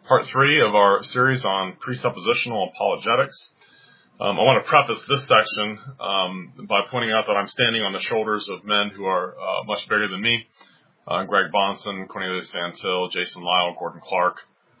part 3 of our series on presuppositional apologetics. I want to preface this section by pointing out that I'm standing on the shoulders of men who are much bigger than me. Greg Bonson, Cornelius Van Til, Jason Lyle, Gordon Clark,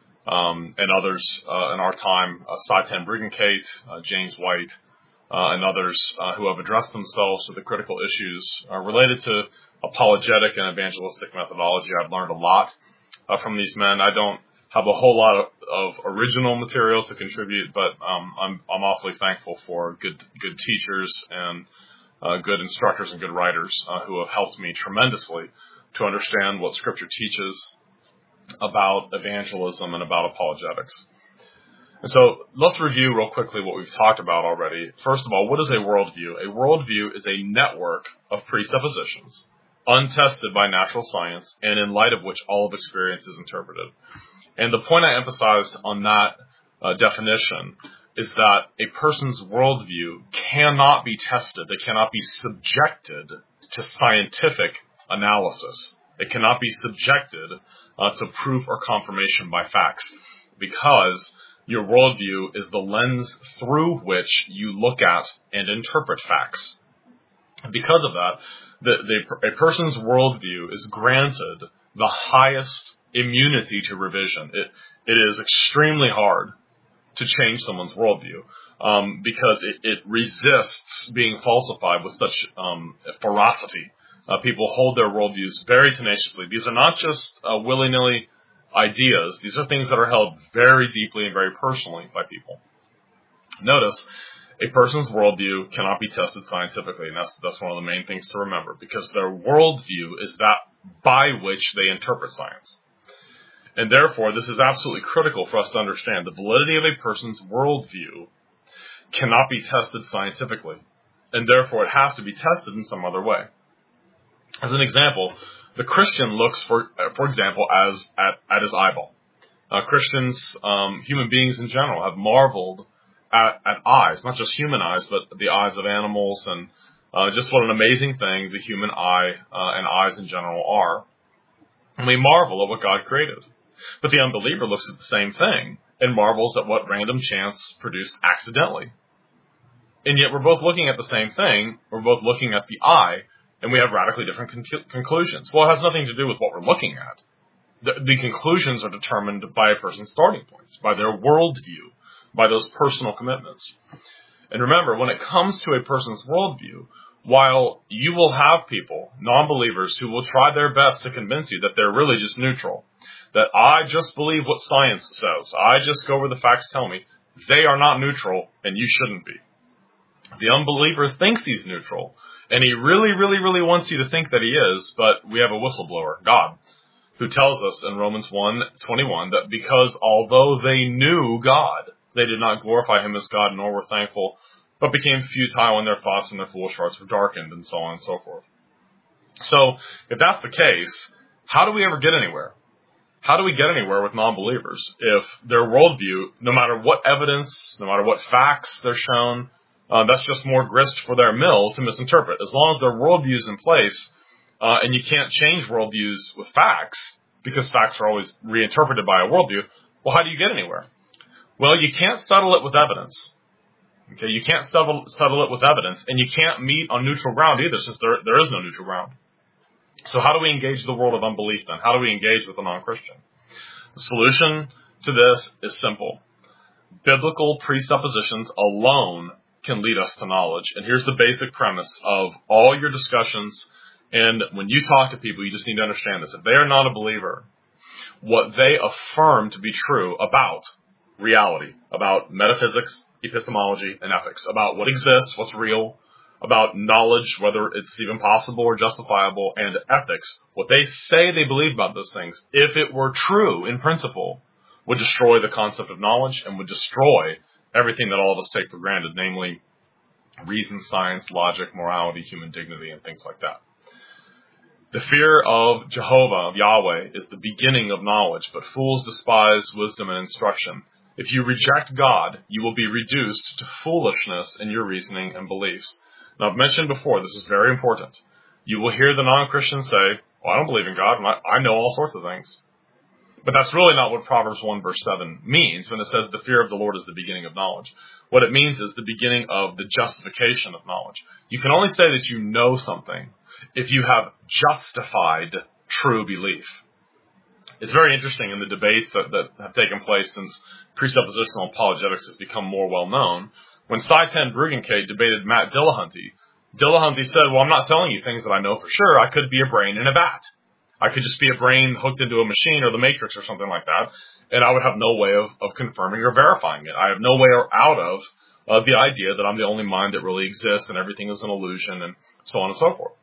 and others in our time, Saitan Briggencate, James White, and others who have addressed themselves to the critical issues related to apologetic and evangelistic methodology. I've learned a lot from these men. I don't have a whole lot of original material to contribute, but I'm awfully thankful for good teachers and good instructors and good writers who have helped me tremendously to understand what Scripture teaches about evangelism and about apologetics. And so let's review real quickly what we've talked about already. First of all, what is a worldview? A worldview is a network of presuppositions, untested by natural science, and in light of which all of experience is interpreted. And the point I emphasized on that definition is that a person's worldview cannot be tested. It cannot be subjected to scientific analysis. It cannot be subjected to proof or confirmation by facts, because your worldview is the lens through which you look at and interpret facts. Because of that, a person's worldview is granted the highest immunity to revision. It is extremely hard to change someone's worldview because it resists being falsified with such ferocity. People hold their worldviews very tenaciously. These are not just willy-nilly ideas. These are things that are held very deeply and very personally by people. Notice, a person's worldview cannot be tested scientifically, and that's one of the main things to remember, because their worldview is that by which they interpret science. And therefore, this is absolutely critical for us to understand. The validity of a person's worldview cannot be tested scientifically, and therefore it has to be tested in some other way. As an example, the Christian looks, for example, at his eyeball. Christians, human beings in general, have marveled at eyes, not just human eyes, but the eyes of animals, and just what an amazing thing the human eye and eyes in general are. And we marvel at what God created. But the unbeliever looks at the same thing and marvels at what random chance produced accidentally. And yet we're both looking at the same thing. We're both looking at the eye, and we have radically different conclusions. Well, it has nothing to do with what we're looking at. The conclusions are determined by a person's starting points, by their worldview, by those personal commitments. And remember, when it comes to a person's worldview, while you will have people, non-believers, who will try their best to convince you that they're really just neutral, that I just believe what science says, I just go where the facts tell me, they are not neutral, and you shouldn't be. The unbeliever thinks he's neutral, and he really, really, really wants you to think that he is, but we have a whistleblower, God, who tells us in Romans 1:21 that because although they knew God, they did not glorify him as God, nor were thankful, but became futile in their thoughts, and their foolish hearts were darkened, and so on and so forth. So, if that's the case, how do we ever get anywhere? How do we get anywhere with non-believers if their worldview, no matter what evidence, no matter what facts they're shown, that's just more grist for their mill to misinterpret? As long as their worldview is in place, and you can't change worldviews with facts, because facts are always reinterpreted by a worldview, well, how do you get anywhere? Well, you can't settle it with evidence. Okay, you can't settle it with evidence, and you can't meet on neutral ground either, since there is no neutral ground. So how do we engage the world of unbelief then? How do we engage with a non-Christian? The solution to this is simple. Biblical presuppositions alone can lead us to knowledge. And here's the basic premise of all your discussions. And when you talk to people, you just need to understand this. If they are not a believer, what they affirm to be true about reality, about metaphysics, epistemology, and ethics, about what exists, what's real, about knowledge, whether it's even possible or justifiable, and ethics, what they say they believe about those things, if it were true in principle, would destroy the concept of knowledge and would destroy everything that all of us take for granted, namely reason, science, logic, morality, human dignity, and things like that. The fear of Jehovah, of Yahweh, is the beginning of knowledge, but fools despise wisdom and instruction. If you reject God, you will be reduced to foolishness in your reasoning and beliefs. Now, I've mentioned before, this is very important. You will hear the non-Christian say, well, I don't believe in God, and I know all sorts of things. But that's really not what Proverbs 1 verse 7 means when it says the fear of the Lord is the beginning of knowledge. What it means is the beginning of the justification of knowledge. You can only say that you know something if you have justified true belief. It's very interesting in the debates that have taken place since presuppositional apologetics has become more well known. When Cy Ten Bruggencate debated Matt Dillahunty, Dillahunty said, well, I'm not telling you things that I know for sure. I could be a brain in a vat. I could just be a brain hooked into a machine or the Matrix or something like that, and I would have no way of confirming or verifying it. I have no way out of the idea that I'm the only mind that really exists and everything is an illusion and so on and so forth.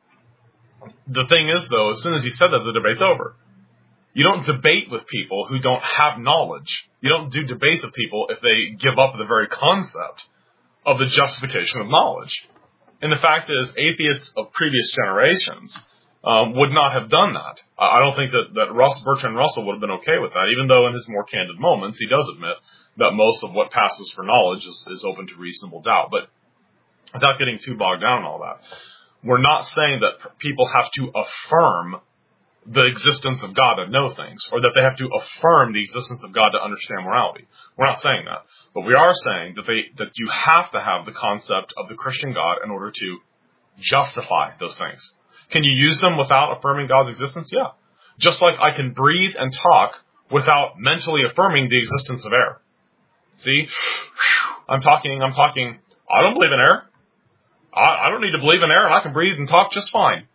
The thing is, though, as soon as he said that, the debate's over. You don't debate with people who don't have knowledge. You don't do debates with people if they give up the very concept of the justification of knowledge. And the fact is, atheists of previous generations would not have done that. I don't think that Bertrand Russell would have been okay with that, even though in his more candid moments he does admit that most of what passes for knowledge is open to reasonable doubt. But without getting too bogged down in all that, we're not saying that people have to affirm the existence of God to know things, or that they have to affirm the existence of God to understand morality. We're not saying that. But we are saying that you have to have the concept of the Christian God in order to justify those things. Can you use them without affirming God's existence? Yeah. Just like I can breathe and talk without mentally affirming the existence of air. See? I'm talking. I don't believe in air. I don't need to believe in air, and I can breathe and talk just fine.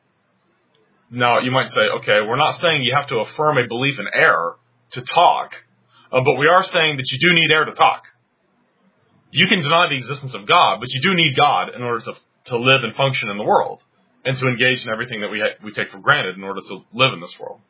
Now, you might say, okay, we're not saying you have to affirm a belief in air to talk, but we are saying that you do need air to talk. You can deny the existence of God, but you do need God in order to live and function in the world and to engage in everything that we take for granted in order to live in this world.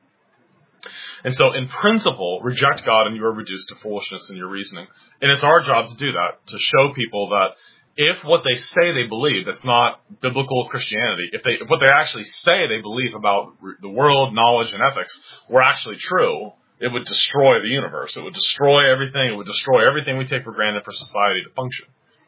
And so, in principle, reject God and you are reduced to foolishness in your reasoning. And it's our job to do that, to show people that if what they say they believe, that's not biblical Christianity, if what they actually say they believe about the world, knowledge, and ethics were actually true, it would destroy the universe. It would destroy everything. It would destroy everything we take for granted for society to function.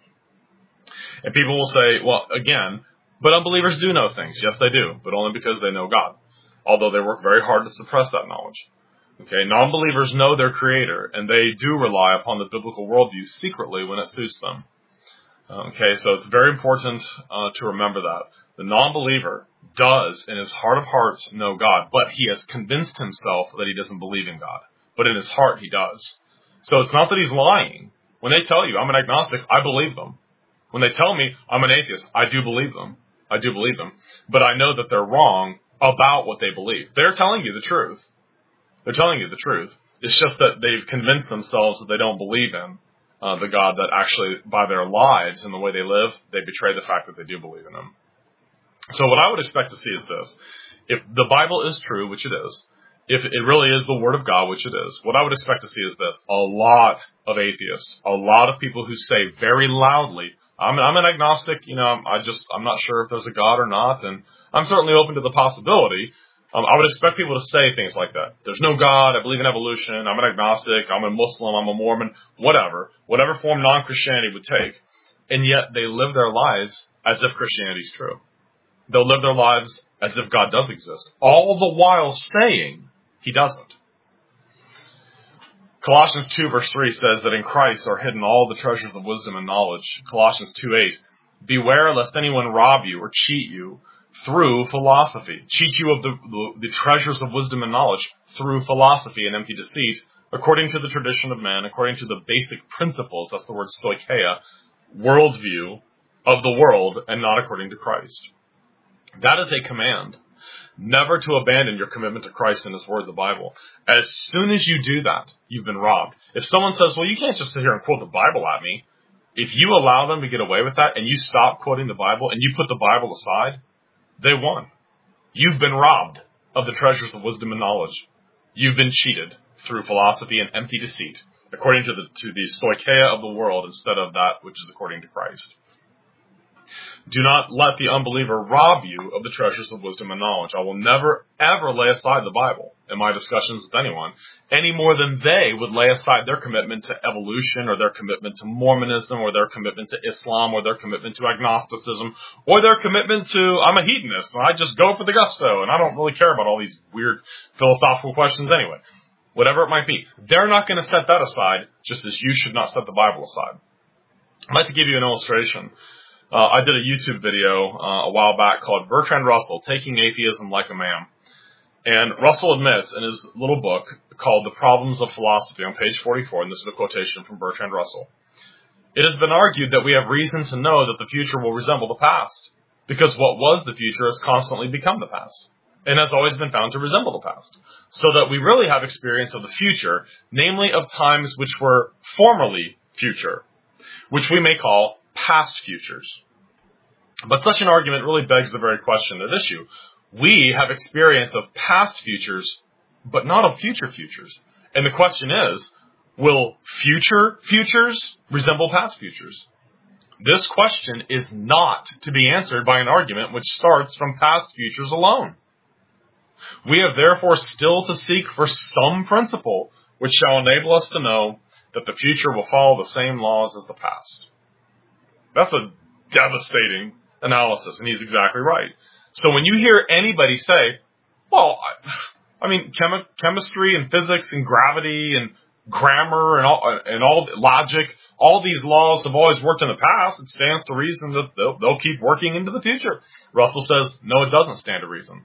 And people will say, well, again, but unbelievers do know things. Yes, they do, but only because they know God, although they work very hard to suppress that knowledge. Okay, non-believers know their Creator, and they do rely upon the biblical worldview secretly when it suits them. Okay, so it's very important to remember that. The non-believer does, in his heart of hearts, know God, but he has convinced himself that he doesn't believe in God. But in his heart, he does. So it's not that he's lying. When they tell you, I'm an agnostic, I believe them. When they tell me, I'm an atheist, I do believe them. I do believe them. But I know that they're wrong about what they believe. They're telling you the truth. They're telling you the truth. It's just that they've convinced themselves that they don't believe in the God that actually, by their lives and the way they live, they betray the fact that they do believe in Him. So what I would expect to see is this. If the Bible is true, which it is, if it really is the Word of God, which it is, what I would expect to see is this. A lot of atheists, a lot of people who say very loudly, I'm an agnostic, I'm not sure if there's a God or not, and I'm certainly open to the possibility. I would expect people to say things like that. There's no God, I believe in evolution, I'm an agnostic, I'm a Muslim, I'm a Mormon, whatever form non-Christianity would take. And yet they live their lives as if Christianity is true. They'll live their lives as if God does exist, all the while saying He doesn't. Colossians 2 verse 3 says that in Christ are hidden all the treasures of wisdom and knowledge. Colossians 2:8, beware lest anyone rob you or cheat you through philosophy. Cheat you of the treasures of wisdom and knowledge through philosophy and empty deceit, according to the tradition of man, according to the basic principles, that's the word stoicheia, worldview of the world, and not according to Christ. That is a command. Never to abandon your commitment to Christ and His Word, the Bible. As soon as you do that, you've been robbed. If someone says, well, you can't just sit here and quote the Bible at me, if you allow them to get away with that and you stop quoting the Bible and you put the Bible aside, they won. You've been robbed of the treasures of wisdom and knowledge. You've been cheated through philosophy and empty deceit, according to the stoicheia of the world instead of that which is according to Christ. Do not let the unbeliever rob you of the treasures of wisdom and knowledge. I will never, ever lay aside the Bible in my discussions with anyone, any more than they would lay aside their commitment to evolution or their commitment to Mormonism or their commitment to Islam or their commitment to agnosticism or their commitment to, I'm a hedonist and I just go for the gusto and I don't really care about all these weird philosophical questions anyway. whatever it might be. They're not going to set that aside, just as you should not set the Bible aside. I'd like to give you an illustration. I did a YouTube video a while back called Bertrand Russell, Taking Atheism Like a Man. And Russell admits in his little book called The Problems of Philosophy on page 44, and this is a quotation from Bertrand Russell, it has been argued that we have reason to know that the future will resemble the past, because what was the future has constantly become the past, and has always been found to resemble the past, so that we really have experience of the future, namely of times which were formerly future, which we may call past futures. But such an argument really begs the very question at issue. We have experience of past futures, but not of future futures. And the question is, will future futures resemble past futures? This question is not to be answered by an argument which starts from past futures alone. We have therefore still to seek for some principle which shall enable us to know that the future will follow the same laws as the past. That's a devastating analysis, and he's exactly right. So when you hear anybody say, well, I mean, chemistry and physics and gravity and grammar and all logic, all these laws have always worked in the past, it stands to reason that they'll keep working into the future. Russell says, no, it doesn't stand to reason.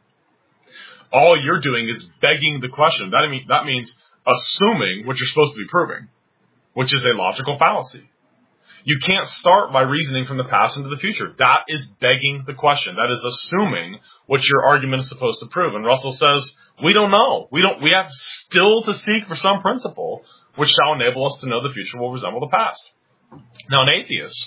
All you're doing is begging the question. That means assuming what you're supposed to be proving, which is a logical fallacy. You can't start by reasoning from the past into the future. That is begging the question. That is assuming what your argument is supposed to prove. And Russell says, we don't know. We have still to seek for some principle which shall enable us to know the future will resemble the past. Now, an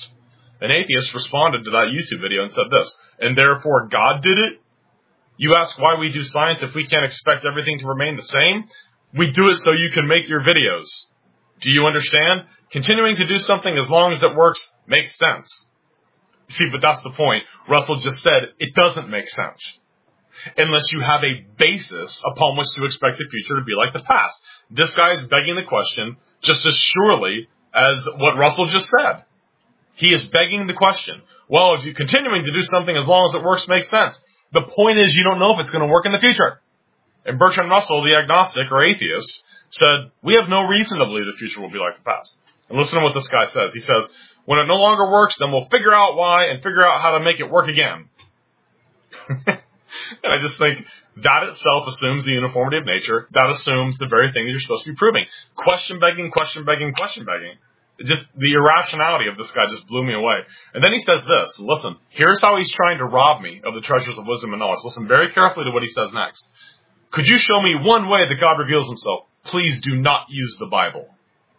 atheist responded to that YouTube video and said this, and therefore God did it? You ask why we do science if we can't expect everything to remain the same? We do it so you can make your videos. Do you understand? Continuing to do something as long as it works makes sense. See, but that's the point. Russell just said it doesn't make sense unless you have a basis upon which to expect the future to be like the past. This guy is begging the question just as surely as what Russell just said. He is begging the question. Well, if you're continuing to do something as long as it works makes sense. The point is you don't know if it's going to work in the future. And Bertrand Russell, the agnostic or atheist, said, we have no reason to believe the future will be like the past. And listen to what this guy says. He says, when it no longer works, then we'll figure out why and figure out how to make it work again. And I just think that itself assumes the uniformity of nature. That assumes the very thing that you're supposed to be proving. Question begging. Just the irrationality of this guy just blew me away. And then he says this, listen, here's how he's trying to rob me of the treasures of wisdom and knowledge. Listen very carefully to what he says next. Could you show me one way that God reveals himself? Please do not use the Bible.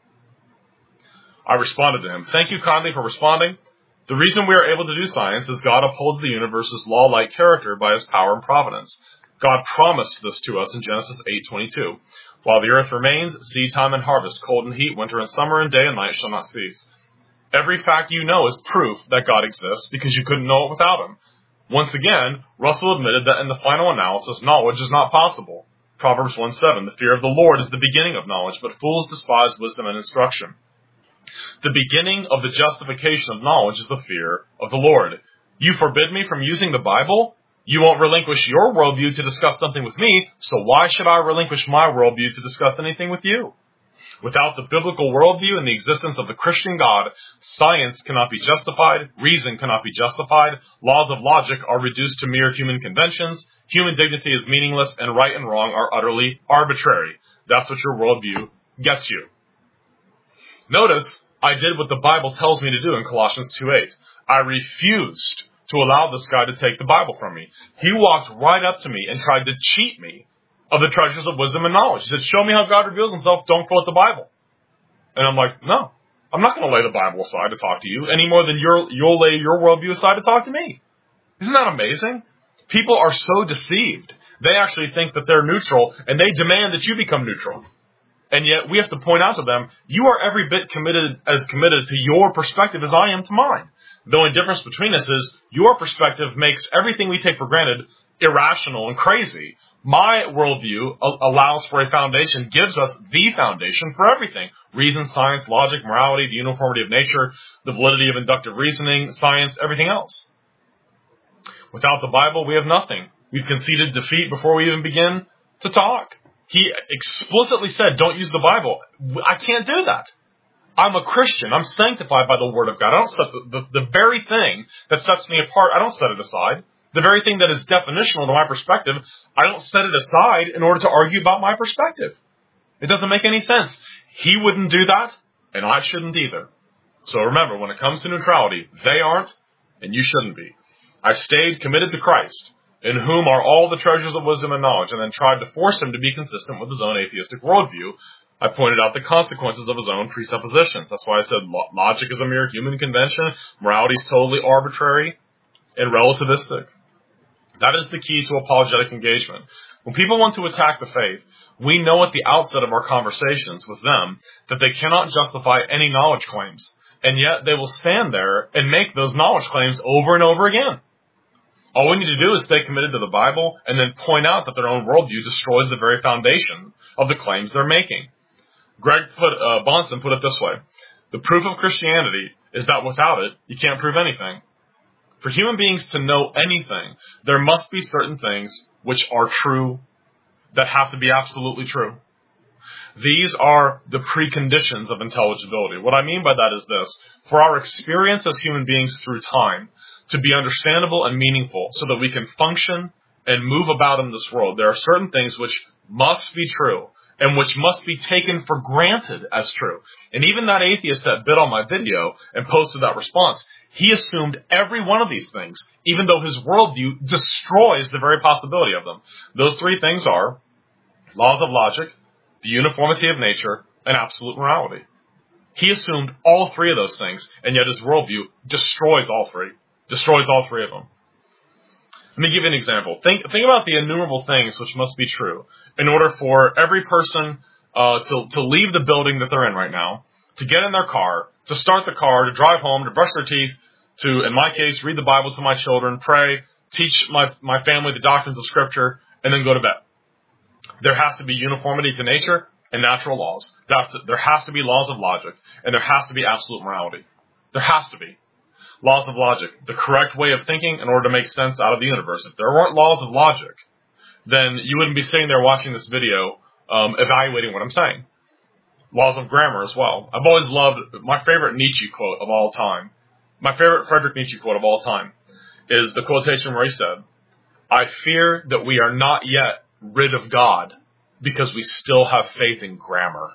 I responded to him, thank you kindly for responding. The reason we are able to do science is God upholds the universe's law-like character by his power and providence. God promised this to us in Genesis 8:22. While the earth remains, seed time and harvest, cold and heat, winter and summer, and day and night shall not cease. Every fact you know is proof that God exists because you couldn't know it without him. Once again, Russell admitted that in the final analysis, knowledge is not possible. Proverbs 1:7, the fear of the Lord is the beginning of knowledge, but fools despise wisdom and instruction. The beginning of the justification of knowledge is the fear of the Lord. You forbid me from using the Bible? You won't relinquish your worldview to discuss something with me, so why should I relinquish my worldview to discuss anything with you? Without the biblical worldview and the existence of the Christian God, science cannot be justified, reason cannot be justified, laws of logic are reduced to mere human conventions, human dignity is meaningless, and right and wrong are utterly arbitrary. That's what your worldview gets you. Notice, I did what the Bible tells me to do in Colossians 2:8. I refused to allow this guy to take the Bible from me. He walked right up to me and tried to cheat me of the treasures of wisdom and knowledge. He said, show me how God reveals himself, don't quote the Bible. And I'm like, no, I'm not going to lay the Bible aside to talk to you any more than you'll lay your worldview aside to talk to me. Isn't that amazing? People are so deceived. They actually think that they're neutral, and they demand that you become neutral. And yet we have to point out to them, you are every bit committed to your perspective as I am to mine. The only difference between us is your perspective makes everything we take for granted irrational and crazy. My worldview allows for a foundation, gives us the foundation for everything. Reason, science, logic, morality, the uniformity of nature, the validity of inductive reasoning, science, everything else. Without the Bible, we have nothing. We've conceded defeat before we even begin to talk. He explicitly said, don't use the Bible. I can't do that. I'm a Christian. I'm sanctified by the Word of God. I don't set the very thing that sets me apart, I don't set it aside. The very thing that is definitional to my perspective, I don't set it aside in order to argue about my perspective. It doesn't make any sense. He wouldn't do that, and I shouldn't either. So remember, when it comes to neutrality, they aren't, and you shouldn't be. I stayed committed to Christ, in whom are all the treasures of wisdom and knowledge, and then tried to force him to be consistent with his own atheistic worldview. I pointed out the consequences of his own presuppositions. That's why I said logic is a mere human convention, morality is totally arbitrary and relativistic. That is the key to apologetic engagement. When people want to attack the faith, we know at the outset of our conversations with them that they cannot justify any knowledge claims, and yet they will stand there and make those knowledge claims over and over again. All we need to do is stay committed to the Bible and then point out that their own worldview destroys the very foundation of the claims they're making. Greg Bahnsen put it this way: the proof of Christianity is that without it, you can't prove anything. For human beings to know anything, there must be certain things which are true, that have to be absolutely true. These are the preconditions of intelligibility. What I mean by that is this: for our experience as human beings through time to be understandable and meaningful so that we can function and move about in this world, there are certain things which must be true and which must be taken for granted as true. And even that atheist that bit on my video and posted that response, he assumed every one of these things, even though his worldview destroys the very possibility of them. Those three things are laws of logic, the uniformity of nature, and absolute morality. He assumed all three of those things, and yet his worldview destroys all three of them. Let me give you an example. Think about the innumerable things which must be true in order for every person to leave the building that they're in right now, to get in their car, to start the car, to drive home, to brush their teeth, to, in my case, read the Bible to my children, pray, teach my family the doctrines of Scripture, and then go to bed. There has to be uniformity to nature and natural laws. There has to be laws of logic, and there has to be absolute morality. There has to be. Laws of logic, the correct way of thinking in order to make sense out of the universe. If there weren't laws of logic, then you wouldn't be sitting there watching this video evaluating what I'm saying. Laws of grammar as well. I've always loved, my favorite Nietzsche quote of all time, my favorite Friedrich Nietzsche quote of all time is the quotation where he said, "I fear that we are not yet rid of God because we still have faith in grammar."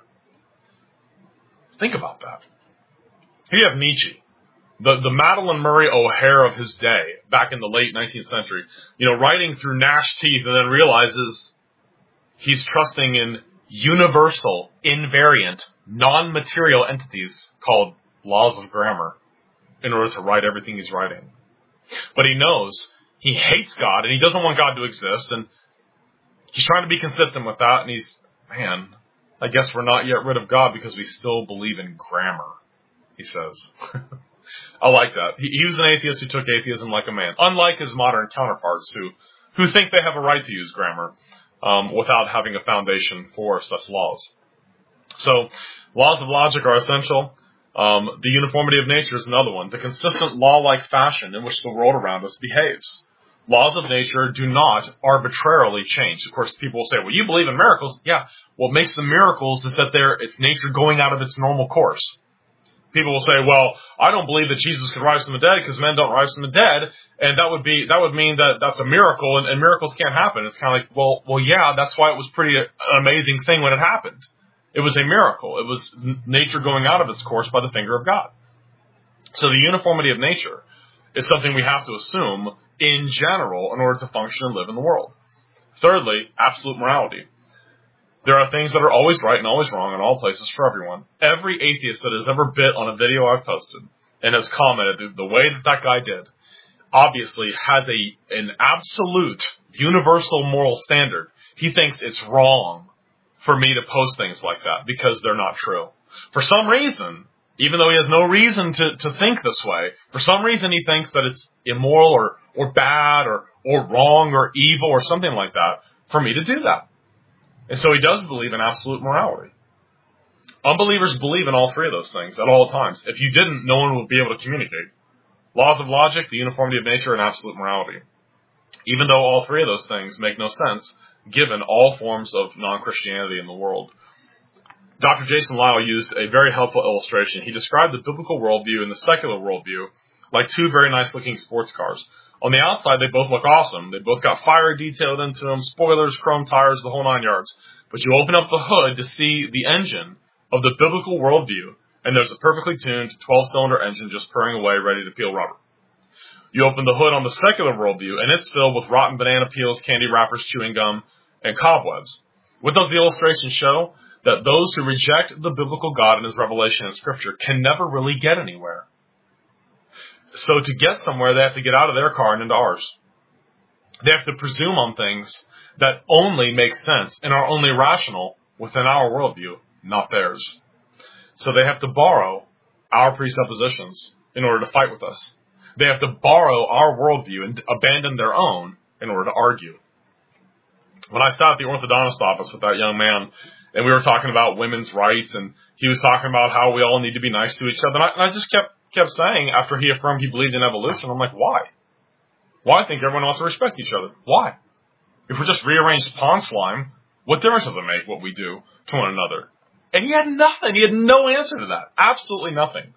Think about that. Here you have Nietzsche, the Madeline Murray O'Hare of his day, back in the late 19th century, writing through gnashed teeth, and then realizes he's trusting in universal, invariant, non-material entities called laws of grammar in order to write everything he's writing. But he knows he hates God, and he doesn't want God to exist, and he's trying to be consistent with that, and I guess we're not yet rid of God because we still believe in grammar, he says. I like that. He was an atheist who took atheism like a man, unlike his modern counterparts who think they have a right to use grammar without having a foundation for such laws. So, laws of logic are essential. The uniformity of nature is another one. The consistent law-like fashion in which the world around us behaves. Laws of nature do not arbitrarily change. Of course, people will say, well, you believe in miracles. Yeah, what makes them miracles is that it's nature going out of its normal course. People will say, well, I don't believe that Jesus could rise from the dead because men don't rise from the dead, and that would mean that that's a miracle, and miracles can't happen. It's kind of like, well, yeah, that's why it was an amazing thing when it happened. It was a miracle. It was nature going out of its course by the finger of God. So the uniformity of nature is something we have to assume in general in order to function and live in the world. Thirdly, absolute morality. There are things that are always right and always wrong in all places for everyone. Every atheist that has ever bit on a video I've posted and has commented the way that guy did obviously has an absolute universal moral standard. He thinks it's wrong for me to post things like that because they're not true. For some reason, even though he has no reason to think this way, for some reason he thinks that it's immoral or bad or wrong or evil or something like that for me to do that. And so he does believe in absolute morality. Unbelievers believe in all three of those things at all times. If you didn't, no one would be able to communicate. Laws of logic, the uniformity of nature, and absolute morality. Even though all three of those things make no sense, given all forms of non-Christianity in the world. Dr. Jason Lisle used a very helpful illustration. He described the biblical worldview and the secular worldview like two very nice-looking sports cars. On the outside, they both look awesome. They both got fire detailed into them, spoilers, chrome tires, the whole 9 yards. But you open up the hood to see the engine of the biblical worldview, and there's a perfectly tuned 12-cylinder engine just purring away, ready to peel rubber. You open the hood on the secular worldview, and it's filled with rotten banana peels, candy wrappers, chewing gum, and cobwebs. What does the illustration show? That those who reject the biblical God and His revelation in Scripture can never really get anywhere. So to get somewhere, they have to get out of their car and into ours. They have to presume on things that only make sense and are only rational within our worldview, not theirs. So they have to borrow our presuppositions in order to fight with us. They have to borrow our worldview and abandon their own in order to argue. When I sat at the orthodontist office with that young man, and we were talking about women's rights, and he was talking about how we all need to be nice to each other, and I just kept saying, after he affirmed he believed in evolution, I'm like, why? Why I think everyone wants to respect each other? Why? If we're just rearranged pond slime, what difference does it make what we do to one another? And he had nothing. He had no answer to that. Absolutely nothing.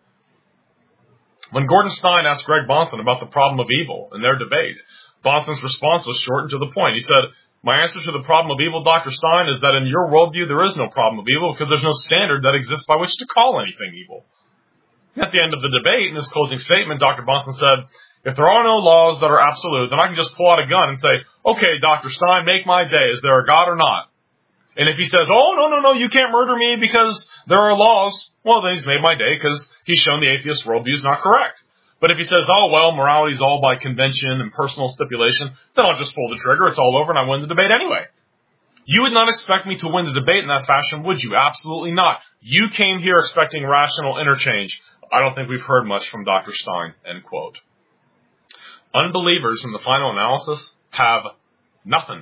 When Gordon Stein asked Greg Bahnsen about the problem of evil in their debate, Bahnsen's response was short and to the point. He said, my answer to the problem of evil, Dr. Stein, is that in your worldview there is no problem of evil because there's no standard that exists by which to call anything evil. At the end of the debate, in his closing statement, Dr. Bahnsen said, if there are no laws that are absolute, then I can just pull out a gun and say, okay, Dr. Stein, make my day. Is there a God or not? And if he says, oh, no, you can't murder me because there are laws, well, then he's made my day because he's shown the atheist worldview is not correct. But if he says, oh, well, morality is all by convention and personal stipulation, then I'll just pull the trigger, it's all over, and I win the debate anyway. You would not expect me to win the debate in that fashion, would you? Absolutely not. You came here expecting rational interchange. I don't think we've heard much from Dr. Stein, end quote. Unbelievers, in the final analysis, have nothing.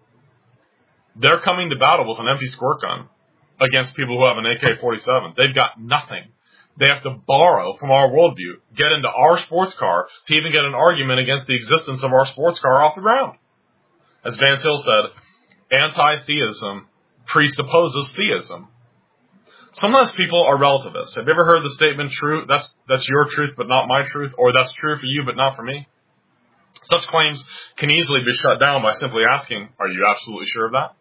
They're coming to battle with an empty squirt gun against people who have an AK-47. They've got nothing. They have to borrow from our worldview, get into our sports car to even get an argument against the existence of our sports car off the ground. As Vance Hill said, anti-theism presupposes theism. Sometimes people are relativists. Have you ever heard the statement, "True, that's your truth but not my truth," or "That's true for you but not for me"? Such claims can easily be shut down by simply asking, are you absolutely sure of that?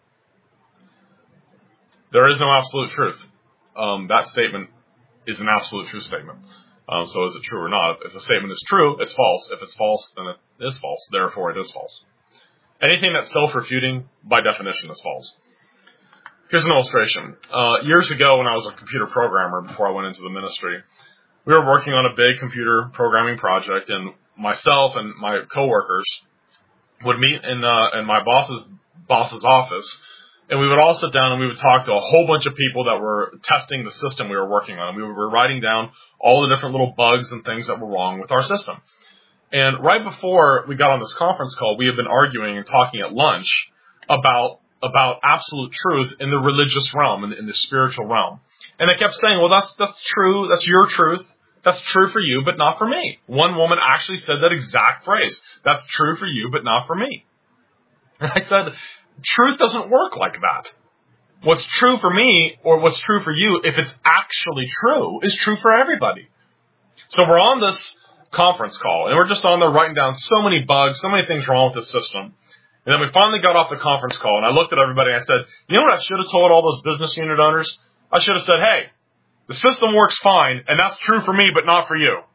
There is no absolute truth. That statement is an absolute true statement. So is it true or not? If the statement is true, it's false. If it's false, then it is false. Therefore, it is false. Anything that's self-refuting, by definition, is false. Here's an illustration. Years ago, when I was a computer programmer, before I went into the ministry, we were working on a big computer programming project, and myself and my coworkers would meet in my boss's office, and we would all sit down and we would talk to a whole bunch of people that were testing the system we were working on. We were writing down all the different little bugs and things that were wrong with our system. And right before we got on this conference call, we had been arguing and talking at lunch about absolute truth in the religious realm, in the spiritual realm. And they kept saying, well, that's true, that's your truth. That's true for you, but not for me. One woman actually said that exact phrase. That's true for you, but not for me. And I said, truth doesn't work like that. What's true for me, or what's true for you, if it's actually true, is true for everybody. So we're on this conference call, and we're just on there writing down so many bugs, so many things wrong with the system. And then we finally got off the conference call, and I looked at everybody and I said, you know what I should have told all those business unit owners? I should have said, hey, the system works fine, and that's true for me, but not for you.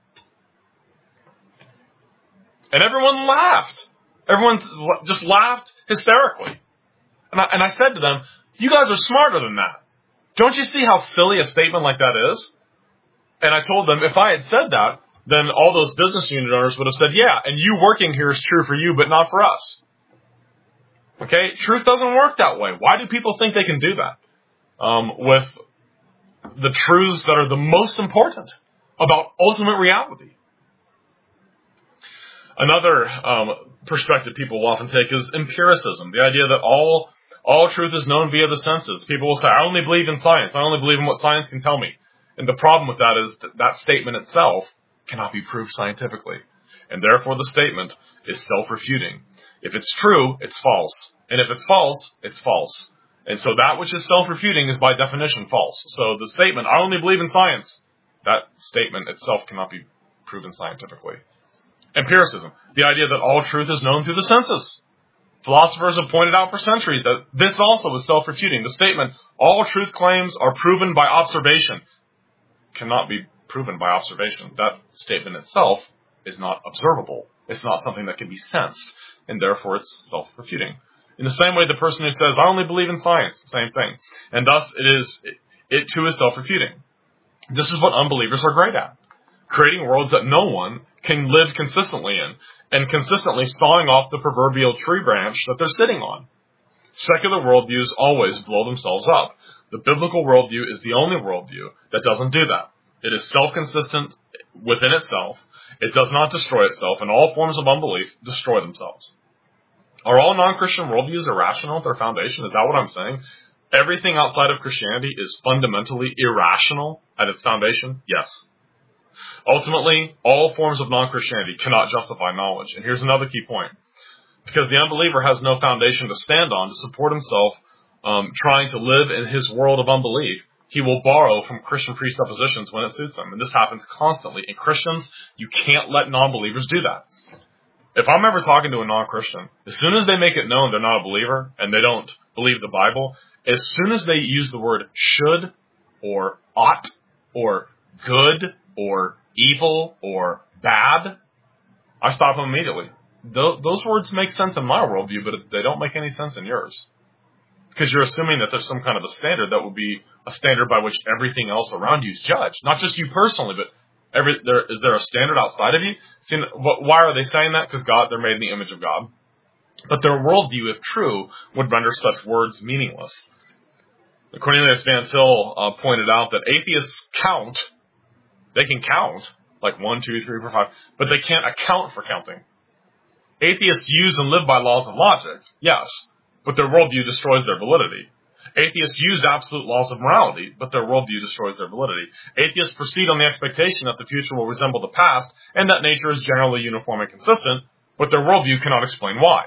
And everyone laughed. Everyone just laughed hysterically. And I said to them, you guys are smarter than that. Don't you see how silly a statement like that is? And I told them, if I had said that, then all those business unit owners would have said, yeah, and you working here is true for you, but not for us. Okay? Truth doesn't work that way. Why do people think they can do that? With the truths that are the most important about ultimate reality. Another perspective people will often take is empiricism, the idea that all truth is known via the senses. People will say, I only believe in science. I only believe in what science can tell me. And the problem with that is that statement itself cannot be proved scientifically. And therefore the statement is self-refuting. If it's true, it's false. And if it's false, it's false. And so that which is self-refuting is by definition false. So the statement, I only believe in science, that statement itself cannot be proven scientifically. Empiricism, the idea that all truth is known through the senses. Philosophers have pointed out for centuries that this also is self-refuting. The statement, all truth claims are proven by observation, cannot be proven by observation. That statement itself is not observable. It's not something that can be sensed, and therefore it's self-refuting. In the same way, the person who says, I only believe in science, same thing. And thus, it too is self-refuting. This is what unbelievers are great at. Creating worlds that no one can live consistently in, and consistently sawing off the proverbial tree branch that they're sitting on. Secular worldviews always blow themselves up. The biblical worldview is the only worldview that doesn't do that. It is self-consistent within itself. It does not destroy itself, and all forms of unbelief destroy themselves. Are all non-Christian worldviews irrational at their foundation? Is that what I'm saying? Everything outside of Christianity is fundamentally irrational at its foundation? Yes. Ultimately, all forms of non-Christianity cannot justify knowledge. And here's another key point. Because the unbeliever has no foundation to stand on to support himself trying to live in his world of unbelief, he will borrow from Christian presuppositions when it suits him. And this happens constantly. In Christians, you can't let non-believers do that. If I'm ever talking to a non-Christian, as soon as they make it known they're not a believer and they don't believe the Bible, as soon as they use the word should or ought or good or evil or bad, I stop them immediately. Those words make sense in my worldview, but they don't make any sense in yours. Because you're assuming that there's some kind of a standard that would be a standard by which everything else around you is judged. Not just you personally, but is there a standard outside of you? See, why are they saying that? Because they're made in the image of God. But their worldview, if true, would render such words meaningless. Cornelius Van Til pointed out that atheists count. They can count, like 1, 2, 3, 4, 5, but they can't account for counting. Atheists use and live by laws of logic, yes, but their worldview destroys their validity. Atheists use absolute laws of morality, but their worldview destroys their validity. Atheists proceed on the expectation that the future will resemble the past and that nature is generally uniform and consistent, but their worldview cannot explain why.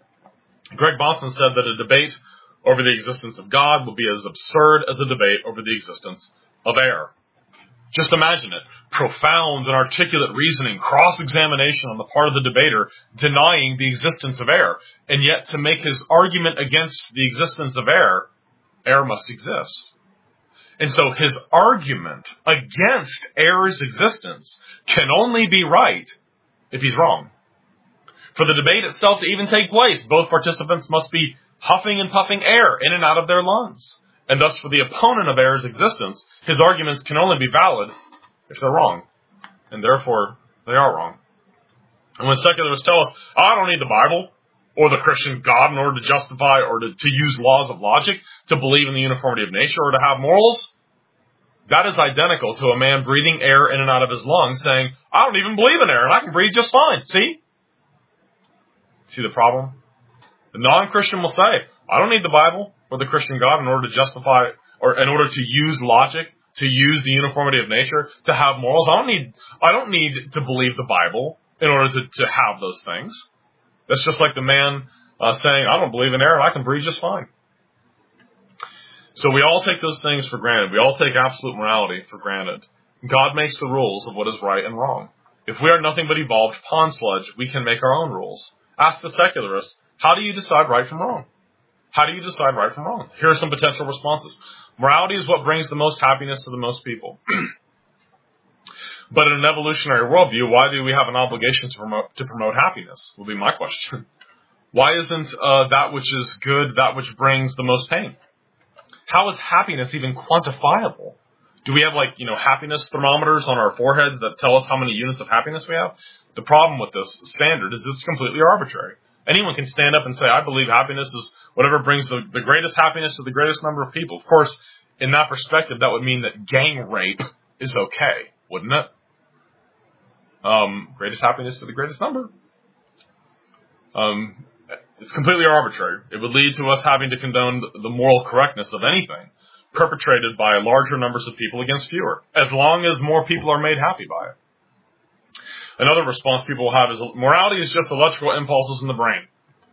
Greg Bahnsen said that a debate over the existence of God would be as absurd as a debate over the existence of air. Just imagine it. Profound and articulate reasoning, cross-examination on the part of the debater, denying the existence of air. And yet, to make his argument against the existence of air must exist. And so his argument against air's existence can only be right if he's wrong. For the debate itself to even take place, both participants must be huffing and puffing air in and out of their lungs. And thus, for the opponent of air's existence, his arguments can only be valid if they're wrong. And therefore, they are wrong. And when secularists tell us, I don't need the Bible or the Christian God in order to justify or to use laws of logic, to believe in the uniformity of nature or to have morals, that is identical to a man breathing air in and out of his lungs saying, I don't even believe in air and I can breathe just fine. See the problem? The non-Christian will say, I don't need the Bible or the Christian God in order to justify or in order to use logic, to use the uniformity of nature, to have morals. I don't need to believe the Bible in order to have those things. That's just like the man saying, I don't believe in air and I can breathe just fine. So we all take those things for granted. We all take absolute morality for granted. God makes the rules of what is right and wrong. If we are nothing but evolved pond sludge, we can make our own rules. Ask the secularist, how do you decide right from wrong? How do you decide right from wrong? Here are some potential responses. Morality is what brings the most happiness to the most people. But in an evolutionary worldview, why do we have an obligation to promote happiness? Will be my question. Why isn't that which is good that which brings the most pain? How is happiness even quantifiable? Do we have happiness thermometers on our foreheads that tell us how many units of happiness we have? The problem with this standard is it's completely arbitrary. Anyone can stand up and say, I believe happiness is whatever brings the greatest happiness to the greatest number of people. Of course, in that perspective, that would mean that gang rape is okay, wouldn't it? Greatest happiness to the greatest number. It's completely arbitrary. It would lead to us having to condone the moral correctness of anything perpetrated by larger numbers of people against fewer, as long as more people are made happy by it. Another response people will have is morality is just electrical impulses in the brain.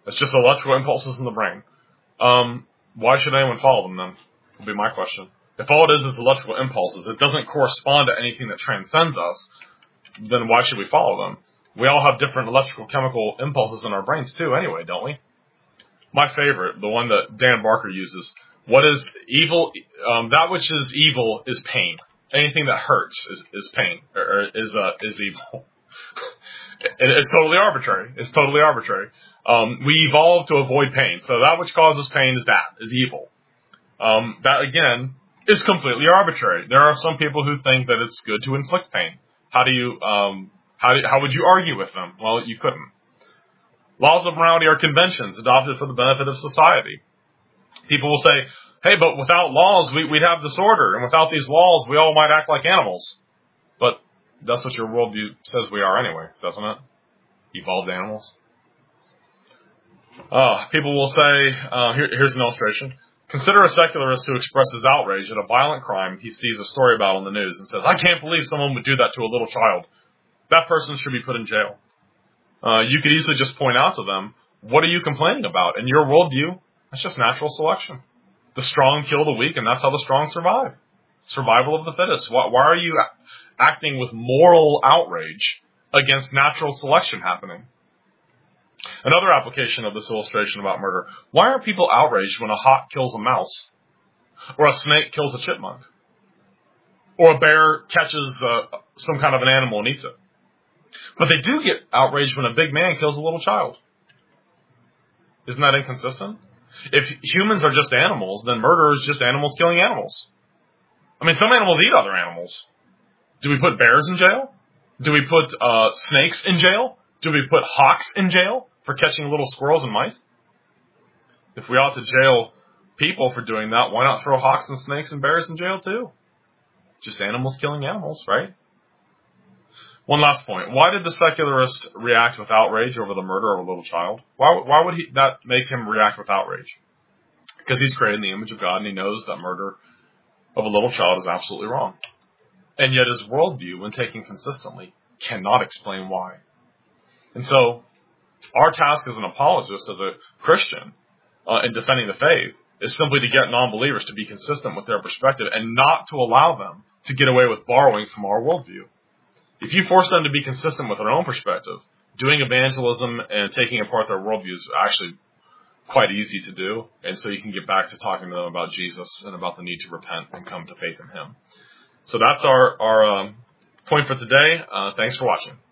It's just electrical impulses in the brain. Why should anyone follow them then? Would be my question. If all it is electrical impulses, it doesn't correspond to anything that transcends us, then why should we follow them? We all have different electrical chemical impulses in our brains too anyway, don't we? My favorite, the one that Dan Barker uses, what is evil? That which is evil is pain. Anything that hurts is pain, or is evil. It's totally arbitrary. It's totally arbitrary. We evolved to avoid pain. So that which causes pain is evil. That again is completely arbitrary. There are some people who think that it's good to inflict pain. How would you argue with them? Well, you couldn't. Laws of morality are conventions adopted for the benefit of society. People will say, hey, but without laws, we'd have disorder, and without these laws, we all might act like animals. But that's what your worldview says we are anyway, doesn't it? Evolved animals. People will say, here's an illustration. Consider a secularist who expresses outrage at a violent crime he sees a story about on the news and says, I can't believe someone would do that to a little child. That person should be put in jail. You could easily just point out to them, what are you complaining about? In your worldview, that's just natural selection. The strong kill the weak, and that's how the strong survive. Survival of the fittest. Why are you acting with moral outrage against natural selection happening? Another application of this illustration about murder. Why are people outraged when a hawk kills a mouse? Or a snake kills a chipmunk? Or a bear catches some kind of an animal and eats it? But they do get outraged when a big man kills a little child. Isn't that inconsistent? If humans are just animals, then murder is just animals killing animals. I mean, some animals eat other animals. Do we put bears in jail? Do we put snakes in jail? Do we put hawks in jail for catching little squirrels and mice? If we ought to jail people for doing that, why not throw hawks and snakes and bears in jail too? Just animals killing animals, right? One last point. Why did the secularist react with outrage over the murder of a little child? Why would that make him react with outrage? Because he's created in the image of God and he knows that murder of a little child is absolutely wrong. And yet his worldview, when taken consistently, cannot explain why. And so, our task as an apologist, as a Christian, in defending the faith, is simply to get non-believers to be consistent with their perspective and not to allow them to get away with borrowing from our worldview. If you force them to be consistent with their own perspective, doing evangelism and taking apart their worldview is actually quite easy to do. And so you can get back to talking to them about Jesus and about the need to repent and come to faith in Him. So that's our point for today. Thanks for watching.